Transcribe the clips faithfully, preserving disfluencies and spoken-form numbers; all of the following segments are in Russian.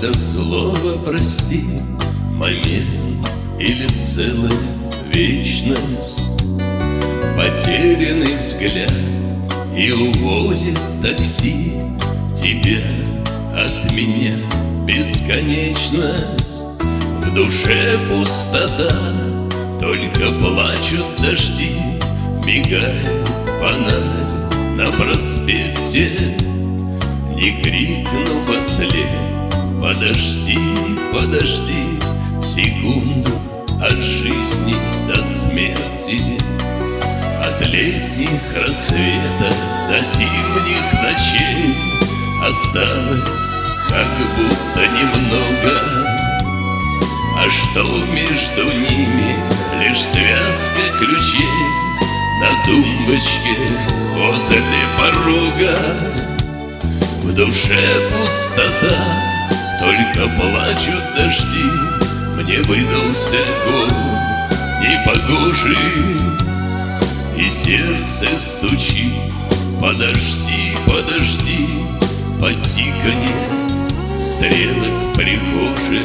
до слова прости, момент или целая вечность. Потерянный взгляд и увозит такси тебя от меня бесконечность. В душе пустота, только плачут дожди, мигает фонарь на проспекте. Не крикну вслед: подожди, подожди, секунду от жизни до смерти. От летних рассветов до зимних ночей осталось как будто немного. А что между ними? Лишь связка ключей на тумбочке возле порога. В душе пустота, только плачут дожди. Мне выдался год непогожий, и сердце стучит: подожди, подожди, по тиканье стрелок в прихожей.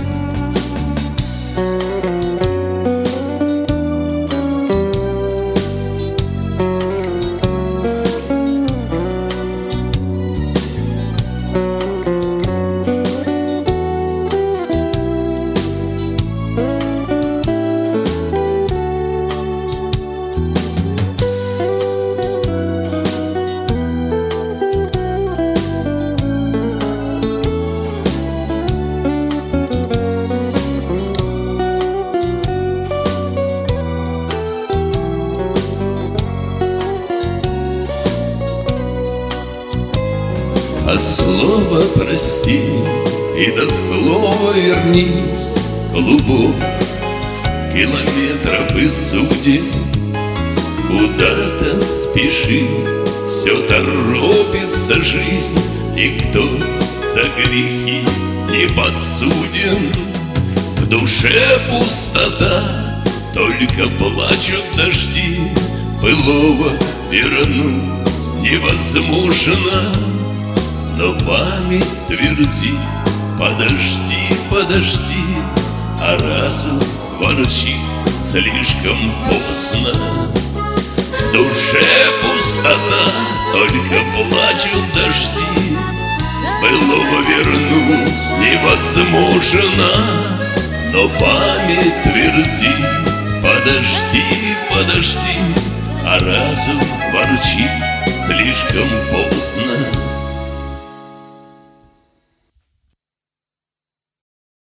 От слова прости и до слова вернись, клубок километров и судеб. Куда-то спеши, все торопится жизнь, никто за грехи не подсуден. В душе пустота, только плачут дожди. Былого вернуть невозможно, но память твердит: подожди, подожди, а разум ворчит: слишком поздно. В душе пустота, только плачут дожди. Былого вернуть невозможно, но память твердит: подожди, подожди, а разум ворчит: слишком поздно.